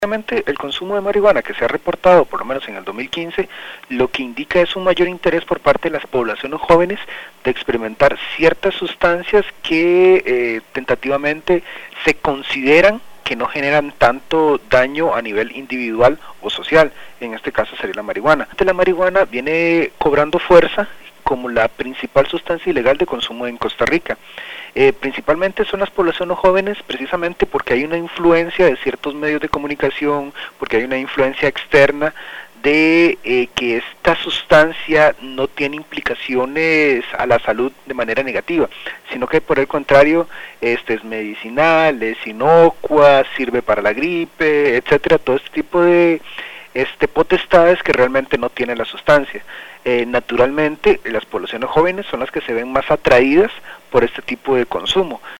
Obviamente el consumo de marihuana que se ha reportado, por lo menos en el 2015, lo que indica es un mayor interés por parte de las poblaciones jóvenes de experimentar ciertas sustancias que tentativamente se consideran que no generan tanto daño a nivel individual o social. En este caso sería la marihuana. La marihuana viene cobrando fuerza como la principal sustancia ilegal de consumo en Costa Rica. Principalmente son las poblaciones jóvenes, precisamente porque hay una influencia de ciertos medios de comunicación, porque hay una influencia externa de que esta sustancia no tiene implicaciones a la salud de manera negativa, sino que por el contrario es medicinal, es inocua, sirve para la gripe, etcétera, todo este tipo de potestades que realmente no tiene la sustancia. Naturalmente las poblaciones jóvenes son las que se ven más atraídas por este tipo de consumo.